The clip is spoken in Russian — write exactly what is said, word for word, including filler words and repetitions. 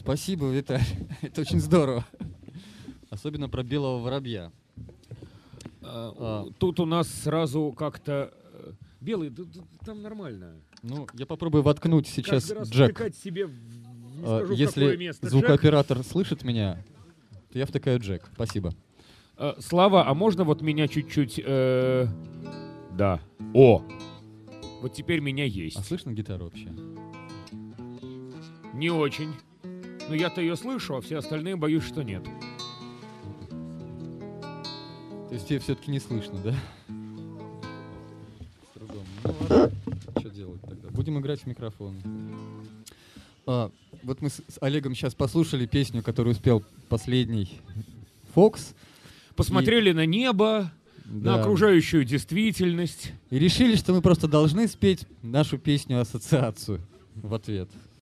Спасибо, Виталий. Это очень здорово. Особенно про белого воробья. А, а. Тут у нас сразу как-то... Белый, да, да, там нормально. Ну, я попробую воткнуть сейчас Каждый раз джек. Себе в, не а, скажу, Если место, звукооператор джек. слышит меня, то я втыкаю джек. Спасибо. А, Слава, а можно вот меня чуть-чуть... Э... Да. О! Вот теперь меня есть. А слышно гитару вообще? Не очень. Но я-то ее слышу, а все остальные боюсь, что нет. То есть тебе все-таки не слышно, да? С трудом. Ну ладно, что делать тогда? Будем играть в микрофон. А, вот мы с, с Олегом сейчас послушали песню, которую спел последний Фокс. Посмотрели и... на небо, да. на окружающую действительность. И решили, что мы просто должны спеть нашу песню «Ассоциацию» в ответ.